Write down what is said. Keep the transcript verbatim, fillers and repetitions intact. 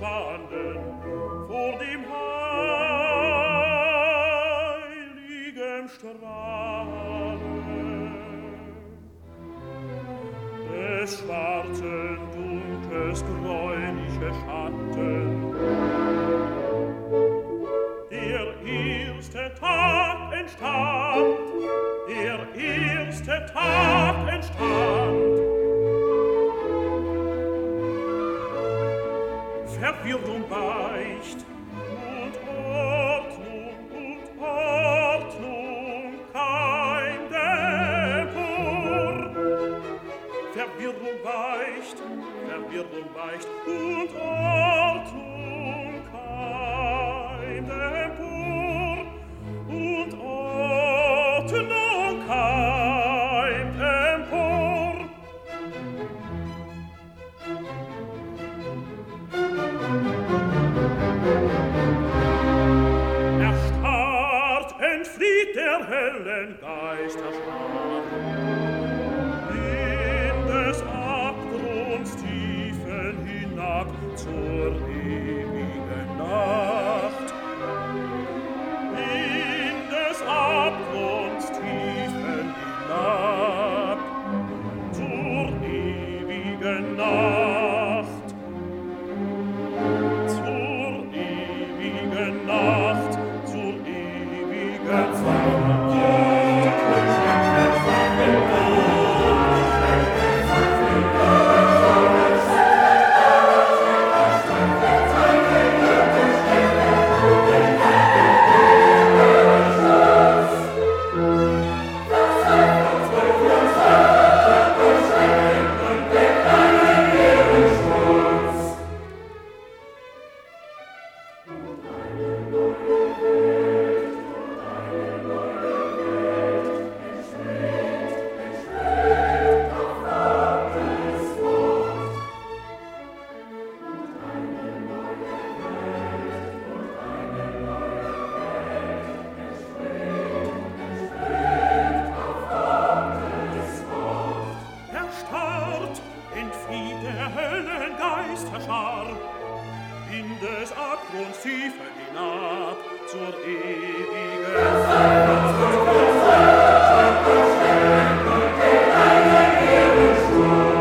gestanden vor dem heiligen Strahle des schwarzen Dunkels gräuliche Schatten. Der erste Tag entstand, der erste Tag entstand. Verwirrung weicht und Ordnung und Ordnung kein Dämpfer. Verwirrung weicht, Verwirrung weicht und Ordnung kein Dämpfer. Und Ordnung kein Dämpfer. Erstarrt, entflieht der hellen Geisterschar in des Abgrunds Tiefen hinab zur ewigen Nacht. In des Abgrunds Tiefen hinab zur ewigen Nacht. Zur ewigen Nacht, zur ewigen Nacht. Entflieht der hellen Geisterschar in des Abgrunds Tiefen hinab zur ewigen Nacht.